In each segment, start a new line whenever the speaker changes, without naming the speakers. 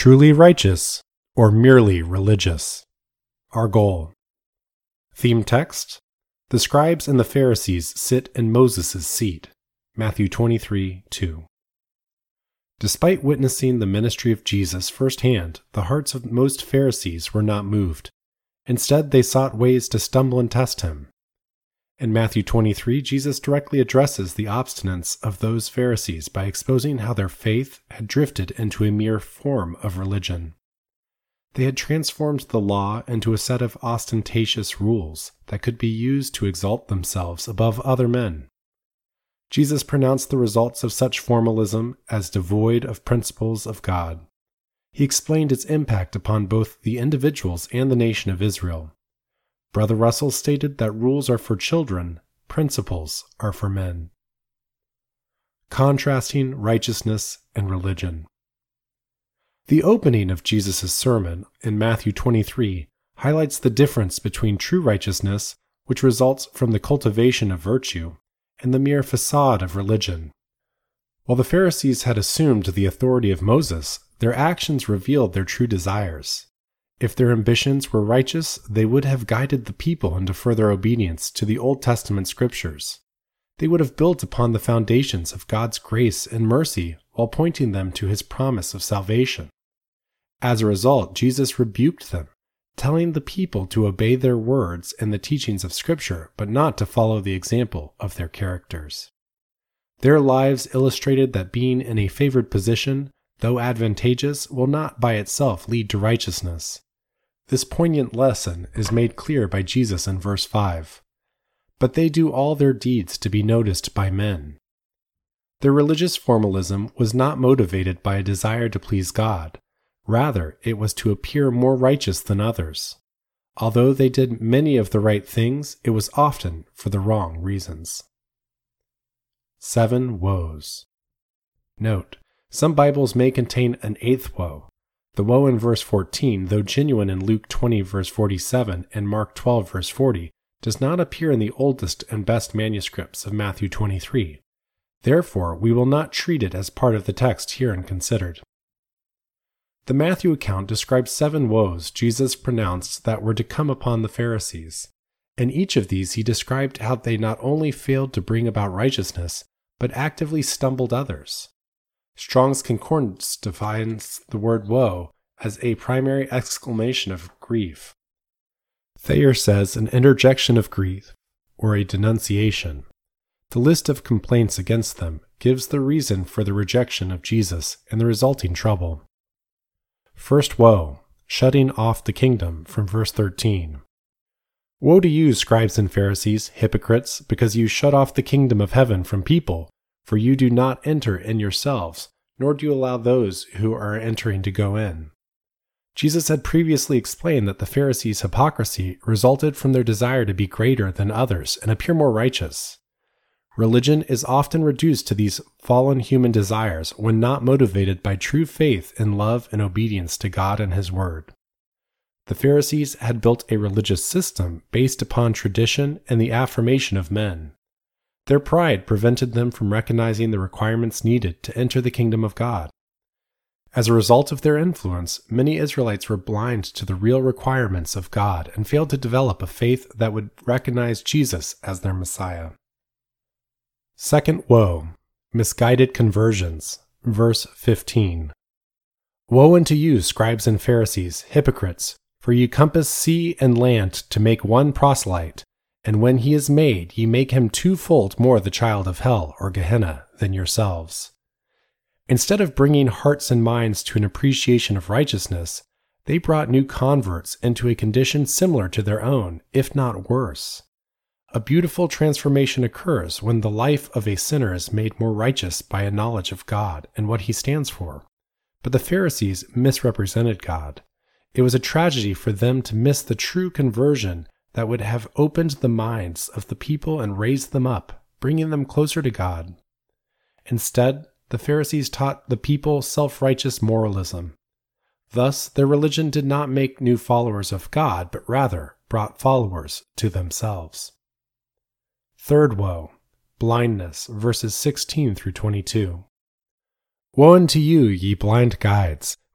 Truly righteous or merely religious? Our goal. Theme text: The scribes and the Pharisees sit in Moses' seat. Matthew 23:2. Despite witnessing the ministry of Jesus firsthand, the hearts of most Pharisees were not moved. Instead, they sought ways to stumble and test him. In Matthew 23, Jesus directly addresses the obstinance of those Pharisees by exposing how their faith had drifted into a mere form of religion. They had transformed the law into a set of ostentatious rules that could be used to exalt themselves above other men. Jesus pronounced the results of such formalism as devoid of principles of God. He explained its impact upon both the individuals and the nation of Israel. Brother Russell stated that rules are for children, principles are for men. Contrasting righteousness and religion. The opening of Jesus' sermon in Matthew 23 highlights the difference between true righteousness, which results from the cultivation of virtue, and the mere facade of religion. While the Pharisees had assumed the authority of Moses, their actions revealed their true desires. If their ambitions were righteous, they would have guided the people into further obedience to the Old Testament scriptures. They would have built upon the foundations of God's grace and mercy while pointing them to his promise of salvation. As a result, Jesus rebuked them, telling the people to obey their words and the teachings of Scripture, but not to follow the example of their characters. Their lives illustrated that being in a favored position, though advantageous, will not by itself lead to righteousness. This poignant lesson is made clear by Jesus in verse 5. But they do all their deeds to be noticed by men. Their religious formalism was not motivated by a desire to please God. Rather, it was to appear more righteous than others. Although they did many of the right things, it was often for the wrong reasons. 7 woes. Note: some Bibles may contain an 8th woe. The woe in verse 14, though genuine in Luke 20 verse 47 and Mark 12 verse 40, does not appear in the oldest and best manuscripts of Matthew 23. Therefore, we will not treat it as part of the text herein considered. The Matthew account describes 7 woes Jesus pronounced that were to come upon the Pharisees. In each of these, he described how they not only failed to bring about righteousness, but actively stumbled others. Strong's Concordance defines the word woe as a primary exclamation of grief. Thayer says an interjection of grief, or a denunciation. The list of complaints against them gives the reason for the rejection of Jesus and the resulting trouble. First woe, shutting off the kingdom, from verse 13. Woe to you, scribes and Pharisees, hypocrites, because you shut off the kingdom of heaven from people, for you do not enter in yourselves, nor do you allow those who are entering to go in. Jesus had previously explained that the Pharisees' hypocrisy resulted from their desire to be greater than others and appear more righteous. Religion is often reduced to these fallen human desires when not motivated by true faith in love and obedience to God and His Word. The Pharisees had built a religious system based upon tradition and the affirmation of men. Their pride prevented them from recognizing the requirements needed to enter the kingdom of God. As a result of their influence, many Israelites were blind to the real requirements of God and failed to develop a faith that would recognize Jesus as their Messiah. Second woe, misguided conversions, verse 15. Woe unto you, scribes and Pharisees, hypocrites, for ye compass sea and land to make one proselyte, and when he is made, ye make him twofold more the child of hell, or Gehenna, than yourselves. Instead of bringing hearts and minds to an appreciation of righteousness, they brought new converts into a condition similar to their own, if not worse. A beautiful transformation occurs when the life of a sinner is made more righteous by a knowledge of God and what He stands for. But the Pharisees misrepresented God. It was a tragedy for them to miss the true conversion that would have opened the minds of the people and raised them up, bringing them closer to God. Instead, the Pharisees taught the people self-righteous moralism. Thus, their religion did not make new followers of God, but rather brought followers to themselves. Third woe, blindness, verses 16 through 22. Woe unto you, ye blind guides,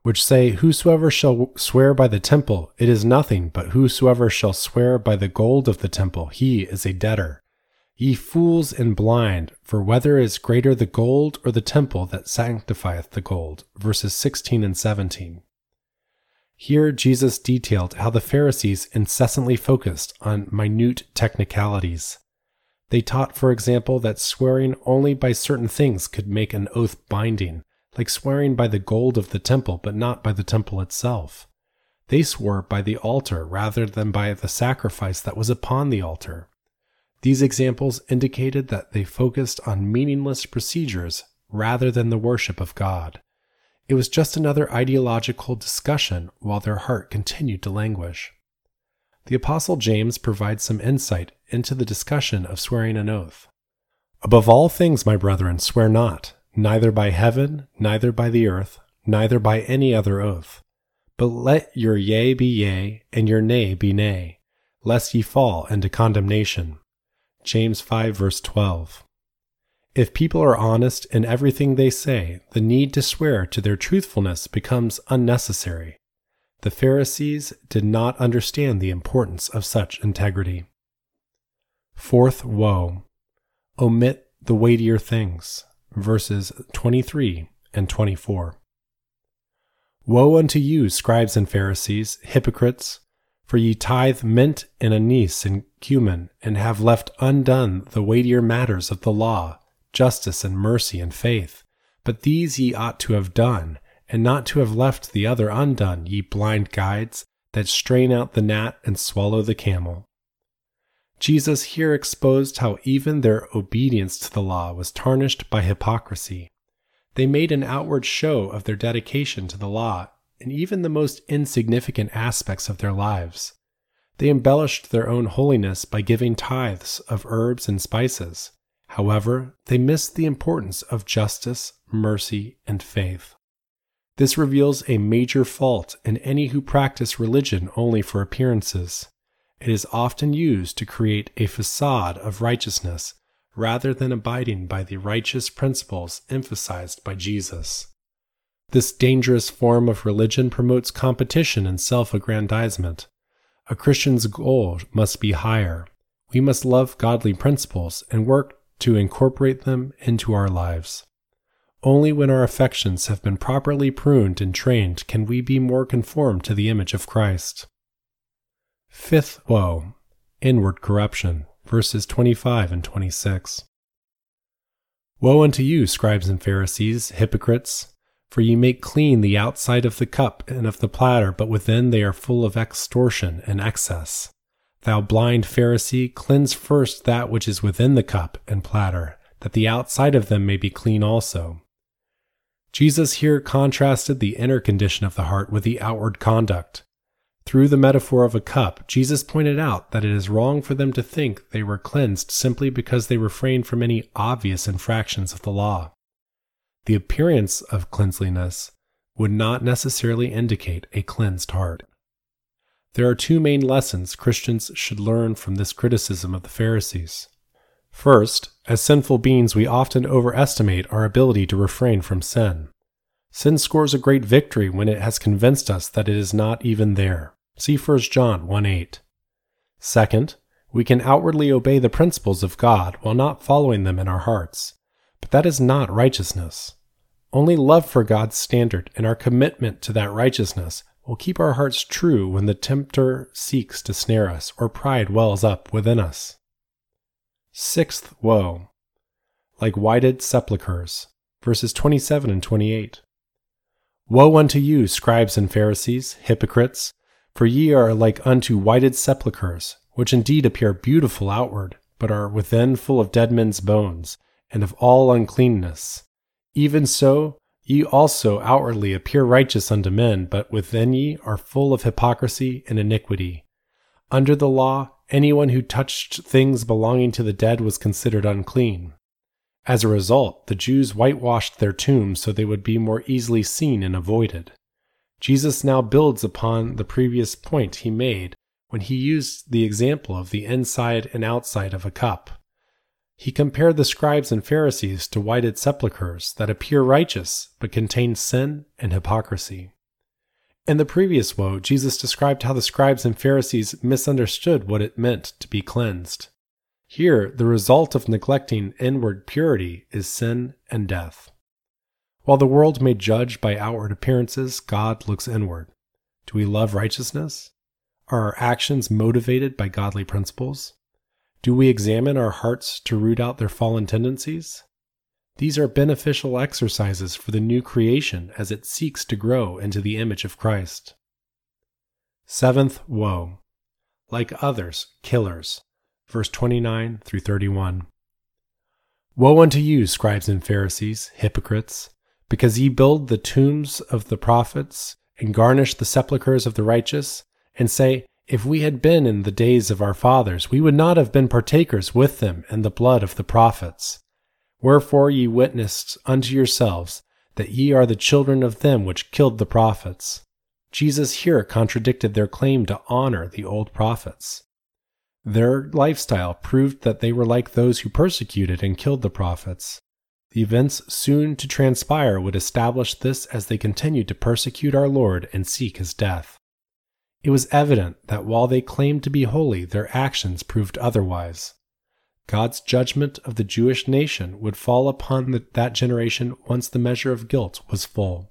which say, Whosoever shall swear by the temple, it is nothing, but whosoever shall swear by the gold of the temple, he is a debtor. Ye fools and blind, for whether is greater the gold or the temple that sanctifieth the gold? Verses 16 and 17. Here Jesus detailed how the Pharisees incessantly focused on minute technicalities. They taught, for example, that swearing only by certain things could make an oath binding, like swearing by the gold of the temple, but not by the temple itself. They swore by the altar rather than by the sacrifice that was upon the altar. These examples indicated that they focused on meaningless procedures rather than the worship of God. It was just another ideological discussion while their heart continued to languish. The Apostle James provides some insight into the discussion of swearing an oath. Above all things, my brethren, swear not, neither by heaven, neither by the earth, neither by any other oath. But let your yea be yea, and your nay be nay, lest ye fall into condemnation. James 5 verse 12. If people are honest in everything they say, the need to swear to their truthfulness becomes unnecessary. The Pharisees did not understand the importance of such integrity. Fourth woe. Omit the weightier things. Verses 23 and 24. Woe unto you, scribes and Pharisees, hypocrites! For ye tithe mint and anise and cumin, and have left undone the weightier matters of the law, justice and mercy and faith. But these ye ought to have done, and not to have left the other undone, ye blind guides, that strain out the gnat and swallow the camel. Jesus here exposed how even their obedience to the law was tarnished by hypocrisy. They made an outward show of their dedication to the law in even the most insignificant aspects of their lives. They embellished their own holiness by giving tithes of herbs and spices. However, they missed the importance of justice, mercy, and faith. This reveals a major fault in any who practice religion only for appearances. It is often used to create a facade of righteousness rather than abiding by the righteous principles emphasized by Jesus. This dangerous form of religion promotes competition and self-aggrandizement. A Christian's goal must be higher. We must love godly principles and work to incorporate them into our lives. Only when our affections have been properly pruned and trained can we be more conformed to the image of Christ. Fifth woe. Inward corruption. Verses 25 and 26. Woe unto you, scribes and Pharisees, hypocrites! For ye make clean the outside of the cup and of the platter, but within they are full of extortion and excess. Thou blind Pharisee, cleanse first that which is within the cup and platter, that the outside of them may be clean also. Jesus here contrasted the inner condition of the heart with the outward conduct. Through the metaphor of a cup, Jesus pointed out that it is wrong for them to think they were cleansed simply because they refrained from any obvious infractions of the law. The appearance of cleanliness would not necessarily indicate a cleansed heart. There are two main lessons Christians should learn from this criticism of the Pharisees. First, as sinful beings, we often overestimate our ability to refrain from sin. Sin scores a great victory when it has convinced us that it is not even there. See 1 John 1:8. Second, we can outwardly obey the principles of God while not following them in our hearts. But that is not righteousness. Only love for God's standard and our commitment to that righteousness will keep our hearts true when the tempter seeks to snare us or pride wells up within us. Sixth woe. Like whited sepulchres. Verses 27 and 28. Woe unto you, scribes and Pharisees, hypocrites! For ye are like unto whited sepulchres, which indeed appear beautiful outward, but are within full of dead men's bones, and of all uncleanness. Even so, ye also outwardly appear righteous unto men, but within ye are full of hypocrisy and iniquity. Under the law, anyone who touched things belonging to the dead was considered unclean. As a result, the Jews whitewashed their tombs so they would be more easily seen and avoided. Jesus now builds upon the previous point he made when he used the example of the inside and outside of a cup. He compared the scribes and Pharisees to whited sepulchres that appear righteous but contain sin and hypocrisy. In the previous woe, Jesus described how the scribes and Pharisees misunderstood what it meant to be cleansed. Here, the result of neglecting inward purity is sin and death. While the world may judge by outward appearances, God looks inward. Do we love righteousness? Are our actions motivated by godly principles? Do we examine our hearts to root out their fallen tendencies? These are beneficial exercises for the new creation as it seeks to grow into the image of Christ. Seventh woe. Like others, killers. Verse 29 through 31. Woe unto you, scribes and Pharisees, hypocrites, because ye build the tombs of the prophets, and garnish the sepulchres of the righteous, and say, If we had been in the days of our fathers, we would not have been partakers with them in the blood of the prophets. Wherefore ye witnessed unto yourselves that ye are the children of them which killed the prophets. Jesus here contradicted their claim to honor the old prophets. Their lifestyle proved that they were like those who persecuted and killed the prophets. The events soon to transpire would establish this as they continued to persecute our Lord and seek his death. It was evident that while they claimed to be holy, their actions proved otherwise. God's judgment of the Jewish nation would fall upon that generation once the measure of guilt was full.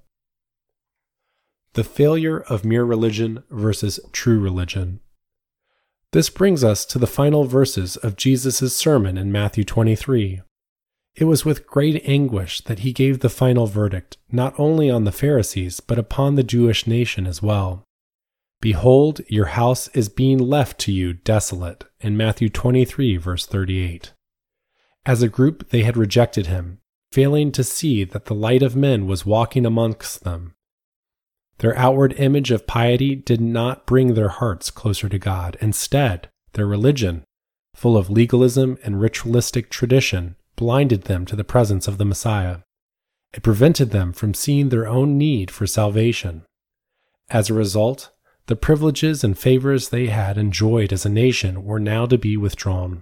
The failure of mere religion versus true religion. This brings us to the final verses of Jesus' sermon in Matthew 23. It was with great anguish that he gave the final verdict, not only on the Pharisees, but upon the Jewish nation as well. Behold, your house is being left to you desolate, in Matthew 23, verse 38. As a group, they had rejected him, failing to see that the light of men was walking amongst them. Their outward image of piety did not bring their hearts closer to God. Instead, their religion, full of legalism and ritualistic tradition, blinded them to the presence of the Messiah. It prevented them from seeing their own need for salvation. As a result, the privileges and favors they had enjoyed as a nation were now to be withdrawn.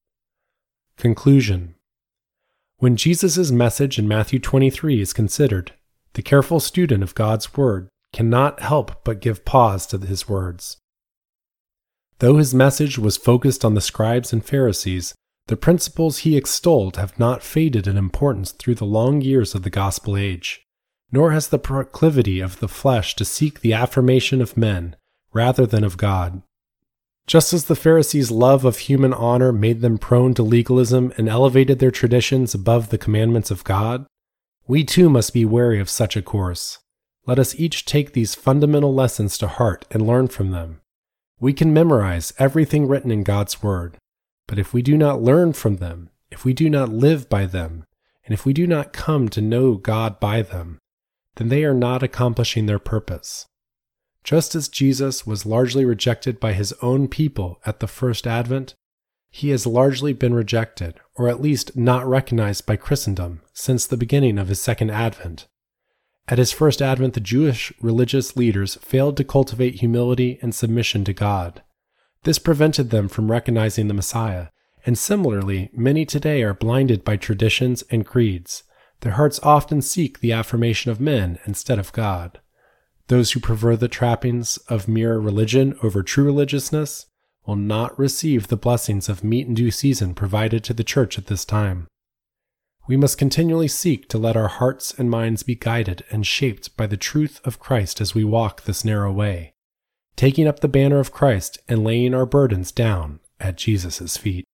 Conclusion. When Jesus' message in Matthew 23 is considered, the careful student of God's Word cannot help but give pause to his words. Though his message was focused on the scribes and Pharisees, the principles he extolled have not faded in importance through the long years of the gospel age. Nor has the proclivity of the flesh to seek the affirmation of men rather than of God. Just as the Pharisees' love of human honor made them prone to legalism and elevated their traditions above the commandments of God, we too must be wary of such a course. Let us each take these fundamental lessons to heart and learn from them. We can memorize everything written in God's Word, but if we do not learn from them, if we do not live by them, and if we do not come to know God by them, then they are not accomplishing their purpose. Just as Jesus was largely rejected by his own people at the first advent, he has largely been rejected, or at least not recognized by Christendom, since the beginning of his second advent. At his first advent, the Jewish religious leaders failed to cultivate humility and submission to God. This prevented them from recognizing the Messiah, and similarly, many today are blinded by traditions and creeds. Their hearts often seek the affirmation of men instead of God. Those who prefer the trappings of mere religion over true religiousness will not receive the blessings of meat in due season provided to the church at this time. We must continually seek to let our hearts and minds be guided and shaped by the truth of Christ as we walk this narrow way, taking up the banner of Christ and laying our burdens down at Jesus' feet.